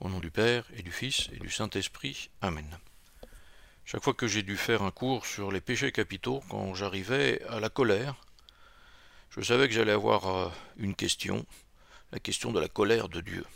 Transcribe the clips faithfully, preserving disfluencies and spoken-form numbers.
Au nom du Père, et du Fils, et du Saint-Esprit. Amen. Chaque fois que j'ai dû faire un cours sur les péchés capitaux, quand j'arrivais à la colère, je savais que j'allais avoir une question, la question de la colère de Dieu.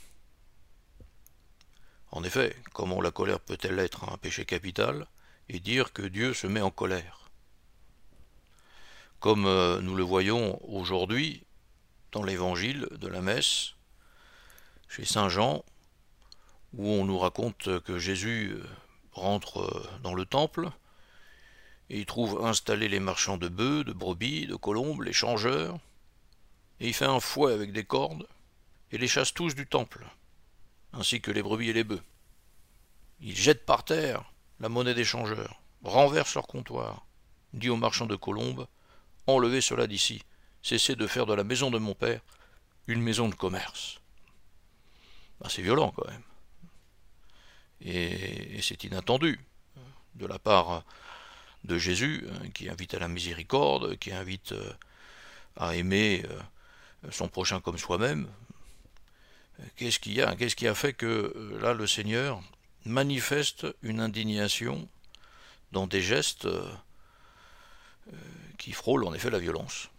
En effet, comment la colère peut-elle être un péché capital et dire que Dieu se met en colère? Comme nous le voyons aujourd'hui dans l'évangile de la messe, chez Saint Jean, où on nous raconte que Jésus rentre dans le temple et il trouve installés les marchands de bœufs, de brebis, de colombes, les changeurs, et il fait un fouet avec des cordes et les chasse tous du temple, ainsi que les brebis et les bœufs. Il jette par terre la monnaie des changeurs, renverse leur comptoir, dit aux marchands de colombes, enlevez cela d'ici, cessez de faire de la maison de mon père une maison de commerce. Ben, c'est violent quand même. Et, et c'est inattendu de la part de Jésus, qui invite à la miséricorde, qui invite à aimer son prochain comme soi-même. Qu'est-ce qu'il y a, qu'est-ce qui a fait que là le Seigneur manifeste une indignation dans des gestes qui frôlent en effet la violence?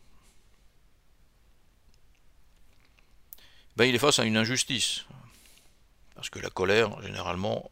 Ben, il est face à une injustice, parce que la colère, généralement, euh,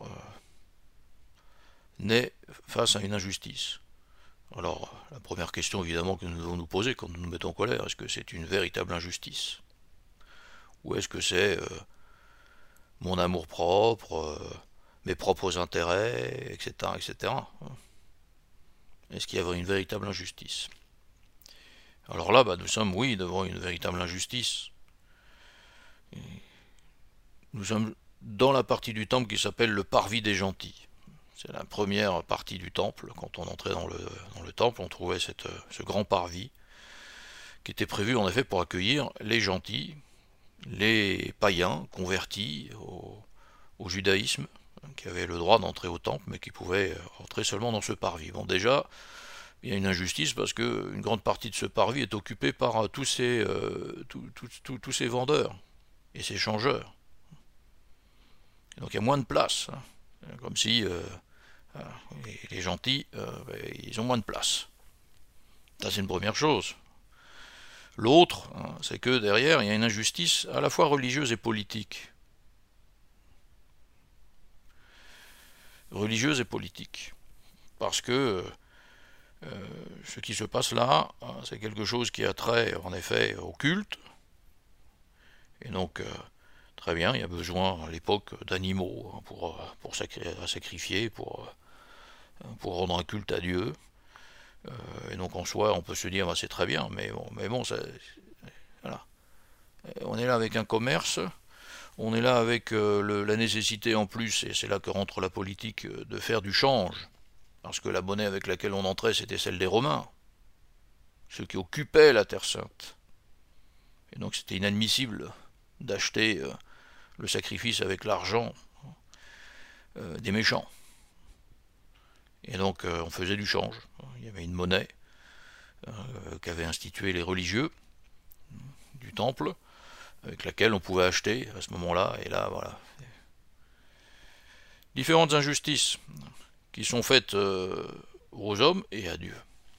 naît face à une injustice. Alors, la première question, évidemment, que nous devons nous poser quand nous nous mettons en colère, est-ce que c'est une véritable injustice? Ou est-ce que c'est euh, mon amour-propre, euh, mes propres intérêts, et cetera, et cetera. Est-ce qu'il y a une véritable injustice? Alors là, bah, nous sommes, oui, devant une véritable injustice. Et nous sommes dans la partie du temple qui s'appelle le parvis des gentils. C'est la première partie du temple. Quand on entrait dans le, dans le temple, on trouvait cette, ce grand parvis qui était prévu en effet pour accueillir les gentils, les païens convertis au, au judaïsme, qui avaient le droit d'entrer au temple, mais qui pouvaient entrer seulement dans ce parvis. Bon, déjà, il y a une injustice parce qu'une grande partie de ce parvis est occupée par tous ces, euh, tous, tous, tous, tous ces vendeurs et ces changeurs. Et donc il y a moins de place, hein, comme si euh, les, les gentils, euh, ils ont moins de place. Ça, c'est une première chose. L'autre, hein, c'est que derrière, il y a une injustice à la fois religieuse et politique. Religieuse et politique. Parce que euh, ce qui se passe là, hein, c'est quelque chose qui a trait, en effet, au culte. Et donc, euh, très bien, il y a besoin à l'époque d'animaux hein, pour, pour sacrifier, pour, pour rendre un culte à Dieu. Euh, et donc en soi, on peut se dire, bah, c'est très bien, mais bon, mais bon ça, voilà. On est là avec un commerce, on est là avec euh, le, la nécessité en plus, et c'est là que rentre la politique, de faire du change. Parce que la monnaie avec laquelle on entrait, c'était celle des Romains, ceux qui occupaient la Terre Sainte. Et donc c'était inadmissible d'acheter euh, le sacrifice avec l'argent euh, des méchants. Et donc euh, on faisait du change. Il y avait une monnaie euh, qu'avaient institué les religieux du temple, avec laquelle on pouvait acheter à ce moment-là, et là, voilà. Différentes injustices qui sont faites euh, aux hommes et à Dieu.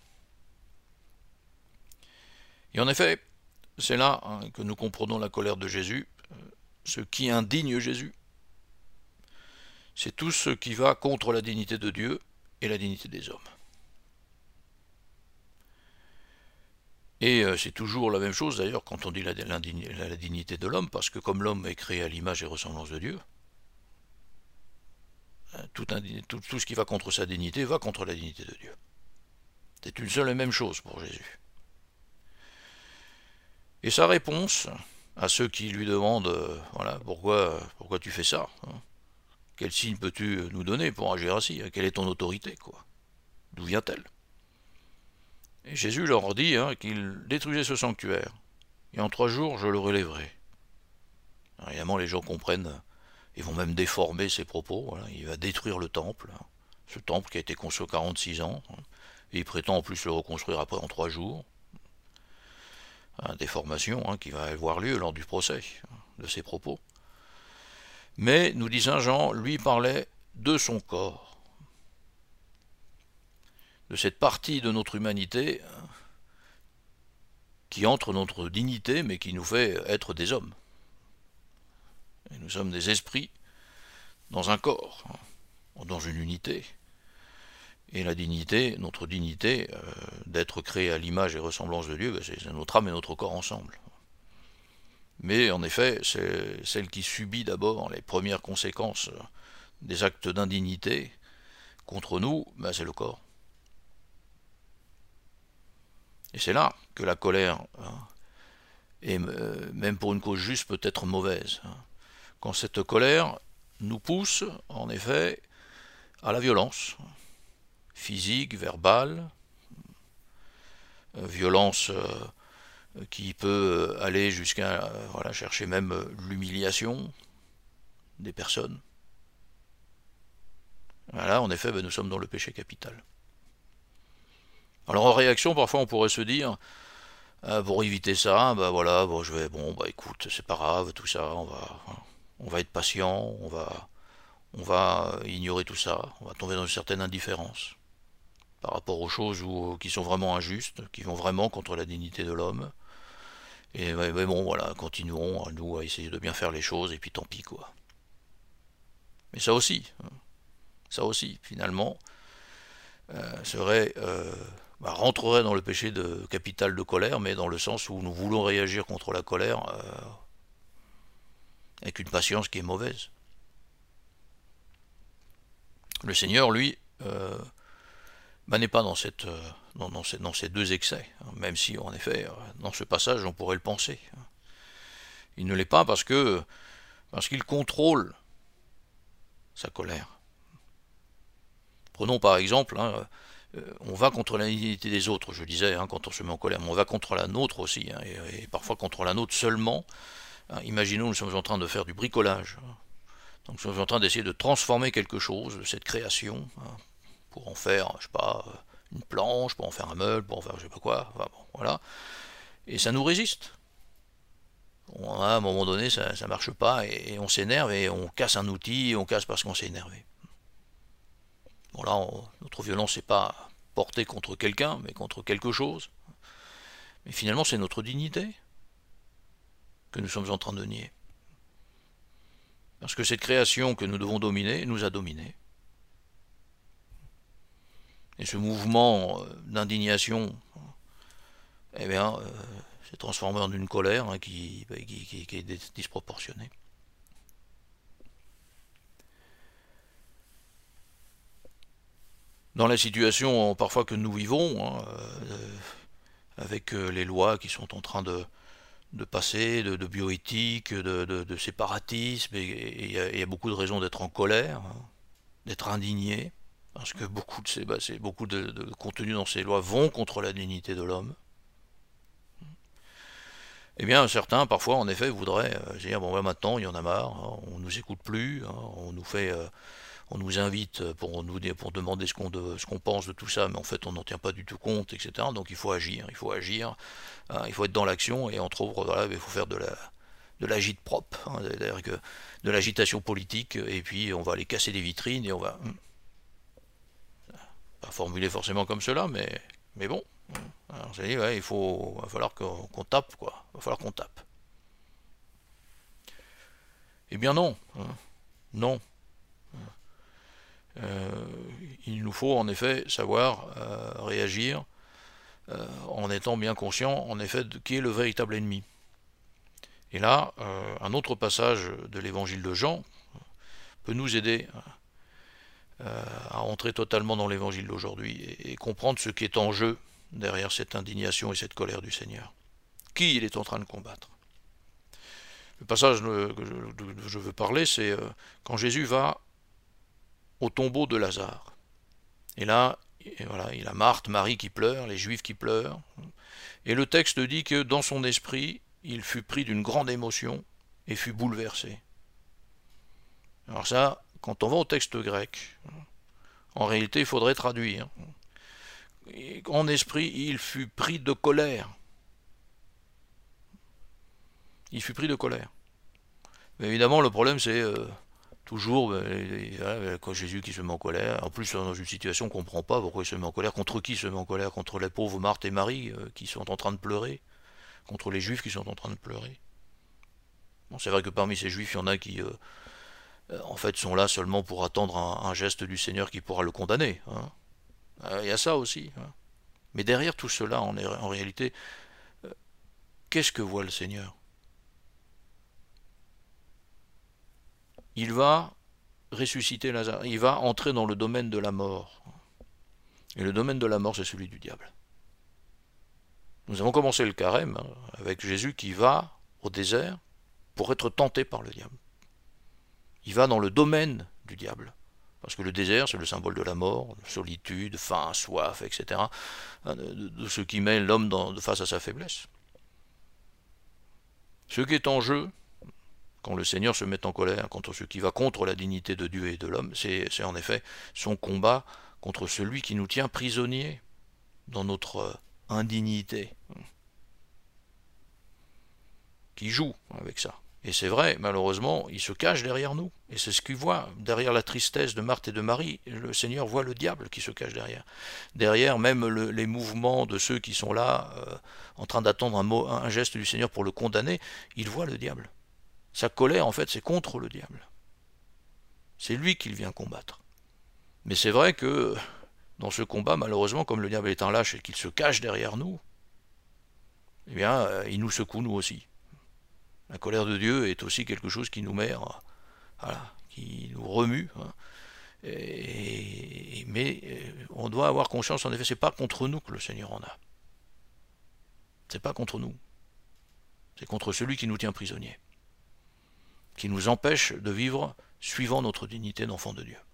Et en effet, c'est là hein, que nous comprenons la colère de Jésus. Ce qui indigne Jésus, c'est tout ce qui va contre la dignité de Dieu et la dignité des hommes. Et euh, c'est toujours la même chose d'ailleurs quand on dit la, la, la dignité de l'homme, parce que comme l'homme est créé à l'image et ressemblance de Dieu, tout, tout, tout ce qui va contre sa dignité va contre la dignité de Dieu. C'est une seule et même chose pour Jésus. Et sa réponse à ceux qui lui demandent euh, voilà, pourquoi, pourquoi tu fais ça hein, quel signe peux-tu nous donner pour agir ainsi? Quelle est ton autorité, quoi? D'où vient-elle? Et Jésus leur dit hein, qu'il détruisait ce sanctuaire, et en trois jours je le relèverai. Alors, évidemment, les gens comprennent, ils vont même déformer ses propos. Voilà, il va détruire le temple, hein, ce temple qui a été construit quarante-six ans, hein, et il prétend en plus le reconstruire après en trois jours. Hein, déformation hein, qui va avoir lieu lors du procès hein, de ses propos. Mais, nous dit saint Jean, lui parlait de son corps, de cette partie de notre humanité qui entre notre dignité, mais qui nous fait être des hommes. Et nous sommes des esprits dans un corps, dans une unité. Et la dignité, notre dignité euh, d'être créé à l'image et ressemblance de Dieu, ben c'est notre âme et notre corps ensemble. Mais en effet, c'est celle qui subit d'abord les premières conséquences des actes d'indignité contre nous, ben c'est le corps. Et c'est là que la colère, hein, et euh, même pour une cause juste, peut être mauvaise. Hein. Quand cette colère nous pousse, en effet, à la violence, physique, verbale, euh, violence euh, qui peut aller jusqu'à euh, voilà, chercher même euh, l'humiliation des personnes. Là, en effet, ben, nous sommes dans le péché capital. Alors en réaction, parfois on pourrait se dire, euh, pour éviter ça, ben voilà, bon, je vais, bon, bah écoute, c'est pas grave, tout ça, on va, on va être patient, on va, on va ignorer tout ça, on va tomber dans une certaine indifférence par rapport aux choses où, qui sont vraiment injustes, qui vont vraiment contre la dignité de l'homme. Et mais, mais bon, voilà, continuons, nous, à essayer de bien faire les choses, et puis tant pis, quoi. Mais ça aussi, ça aussi, finalement, euh, serait, euh, bah, rentrerait dans le péché de capital de colère, mais dans le sens où nous voulons réagir contre la colère euh, avec une patience qui est mauvaise. Le Seigneur, lui, euh, bah, n'est pas dans, cette, euh, dans, dans, ces, dans ces deux excès, hein, même si, en effet, euh, dans ce passage, on pourrait le penser. Il ne l'est pas parce que parce qu'il contrôle sa colère. Prenons par exemple, hein, euh, on va contre l'indignité des autres, je disais, hein, quand on se met en colère, mais on va contre la nôtre aussi, hein, et, et parfois contre la nôtre seulement. Hein, imaginons, nous sommes en train de faire du bricolage, hein, donc nous sommes en train d'essayer de transformer quelque chose, cette création, hein, pour en faire, je sais pas, une planche, pour en faire un meuble, pour en faire je sais pas quoi, enfin, bon, voilà, et ça nous résiste. On a, à un moment donné, ça ne marche pas, et, et on s'énerve, et on casse un outil, et on casse parce qu'on s'est énervé. Bon là, on, notre violence n'est pas portée contre quelqu'un, mais contre quelque chose. Mais finalement, c'est notre dignité que nous sommes en train de nier. Parce que cette création que nous devons dominer nous a dominés. Et ce mouvement d'indignation, eh bien, euh, s'est transformé en une colère, hein, qui, qui, qui, qui est disproportionnée. Dans la situation parfois que nous vivons, hein, euh, avec les lois qui sont en train de, de passer, de, de bioéthique, de, de, de séparatisme, et il y, y a beaucoup de raisons d'être en colère, hein, d'être indigné, parce que beaucoup de, ces, bah, beaucoup de, de contenus dans ces lois vont contre la dignité de l'homme. Eh bien, certains, parfois, en effet, voudraient euh, dire, bon, bah, maintenant, il y en a marre, hein, on nous écoute plus, hein, on nous fait... Euh, on nous invite pour, nous, pour demander ce qu'on de, ce qu'on pense de tout ça, mais en fait on n'en tient pas du tout compte, et cetera. Donc il faut agir, il faut agir, hein, il faut être dans l'action, et entre autres, voilà, il faut faire de la de l'agite propre, hein, c'est-à-dire que de l'agitation politique, et puis on va aller casser des vitrines, et on va... Pas formuler forcément comme cela, mais, mais bon. Alors, dit, ouais, il faut, va falloir qu'on, qu'on tape, quoi. Il va falloir qu'on tape. Eh bien non, hein, non. Euh, il nous faut en effet savoir euh, réagir euh, en étant bien conscient en effet de qui est le véritable ennemi. Et là, euh, un autre passage de l'évangile de Jean peut nous aider euh, à entrer totalement dans l'évangile d'aujourd'hui et, et comprendre ce qui est en jeu derrière cette indignation et cette colère du Seigneur. Qui il est en train de combattre. Le passage que je veux parler, c'est euh, quand Jésus va au tombeau de Lazare. Et là, et voilà, il a Marthe, Marie qui pleurent, les Juifs qui pleurent. Et le texte dit que dans son esprit, il fut pris d'une grande émotion et fut bouleversé. Alors ça, quand on va au texte grec, en réalité, il faudrait traduire. En esprit, il fut pris de colère. Il fut pris de colère. Mais évidemment, le problème, c'est... Euh, Toujours, euh, quand Jésus qui se met en colère, en plus dans une situation qu'on ne comprend pas, pourquoi il se met en colère, contre qui il se met en colère, contre les pauvres Marthe et Marie euh, qui sont en train de pleurer, contre les Juifs qui sont en train de pleurer. Bon, c'est vrai que parmi ces Juifs, il y en a qui, euh, euh, en fait, sont là seulement pour attendre un, un geste du Seigneur qui pourra le condamner. Hein. Euh, il y a ça aussi. Hein. Mais derrière tout cela, en, en réalité, euh, qu'est-ce que voit le Seigneur? Il va ressusciter Lazare, il va entrer dans le domaine de la mort. Et le domaine de la mort, c'est celui du diable. Nous avons commencé le carême hein, avec Jésus qui va au désert pour être tenté par le diable. Il va dans le domaine du diable. Parce que le désert, c'est le symbole de la mort, de solitude, faim, soif, et cetera. De, de ce qui met l'homme face à sa faiblesse. Ce qui est en jeu, quand le Seigneur se met en colère contre ce qui va contre la dignité de Dieu et de l'homme, c'est en effet son combat contre celui qui nous tient prisonniers dans notre indignité, qui joue avec ça. Et c'est vrai, malheureusement, il se cache derrière nous. Et c'est ce qu'il voit. Derrière la tristesse de Marthe et de Marie, le Seigneur voit le diable qui se cache derrière. Derrière même le, les mouvements de ceux qui sont là, euh, en train d'attendre un, un geste du Seigneur pour le condamner, il voit le diable. Sa colère, en fait, c'est contre le diable. C'est lui qu'il vient combattre. Mais c'est vrai que dans ce combat, malheureusement, comme le diable est un lâche et qu'il se cache derrière nous, eh bien, euh, il nous secoue nous aussi. La colère de Dieu est aussi quelque chose qui nous met, voilà, qui nous remue. Hein. Et, mais on doit avoir conscience, en effet, c'est pas contre nous que le Seigneur en a. C'est pas contre nous. C'est contre celui qui nous tient prisonniers, qui nous empêche de vivre suivant notre dignité d'enfant de Dieu.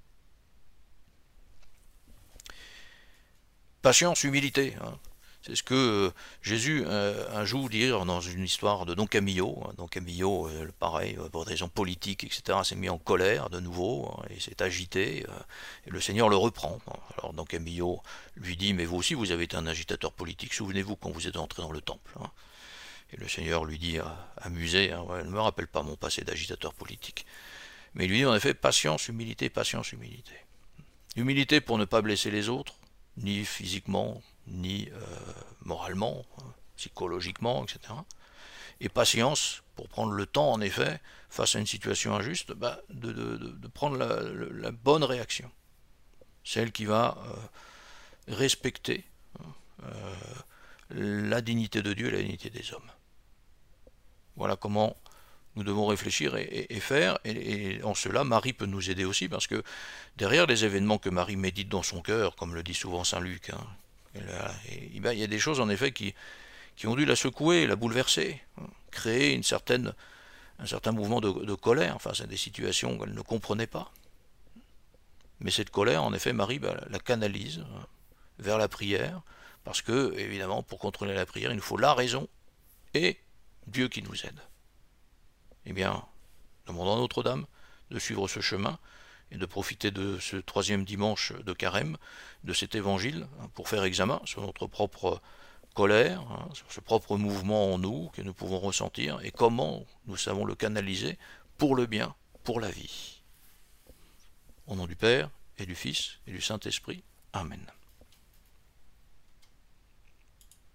Patience, humilité. Hein. C'est ce que euh, Jésus euh, un jour dit dans une histoire de Don Camillo. Hein. Don Camillo, euh, pareil, pour des raisons politiques, et cetera, s'est mis en colère de nouveau, hein, et s'est agité, euh, et le Seigneur le reprend. Hein. Alors Don Camillo lui dit, mais vous aussi, vous avez été un agitateur politique, souvenez-vous quand vous êtes entré dans le temple. Hein. Et le Seigneur lui dit, euh, amusé, hein, ouais, ne me rappelle pas mon passé d'agitateur politique. Mais il lui dit en effet, patience, humilité, patience, humilité. Humilité pour ne pas blesser les autres, ni physiquement, ni euh, moralement, hein, psychologiquement, et cetera. Et patience pour prendre le temps, en effet, face à une situation injuste, bah, de, de, de prendre la, la bonne réaction. Celle qui va euh, respecter euh, la dignité de Dieu et la dignité des hommes. Voilà comment nous devons réfléchir et, et, et faire, et, et en cela, Marie peut nous aider aussi, parce que derrière les événements que Marie médite dans son cœur, comme le dit souvent saint Luc, hein, il y a des choses en effet qui, qui ont dû la secouer, la bouleverser, hein, créer une certaine, un certain mouvement de, de colère face à des situations qu'elle ne comprenait pas. Mais cette colère, en effet, Marie bah, la canalise hein, vers la prière, parce que, évidemment, pour contrôler la prière, il nous faut la raison et Dieu qui nous aide. Eh bien, demandons à Notre-Dame de suivre ce chemin et de profiter de ce troisième dimanche de carême, de cet évangile, pour faire examen sur notre propre colère, hein, sur ce propre mouvement en nous que nous pouvons ressentir, et comment nous savons le canaliser pour le bien, pour la vie. Au nom du Père, et du Fils, et du Saint-Esprit. Amen.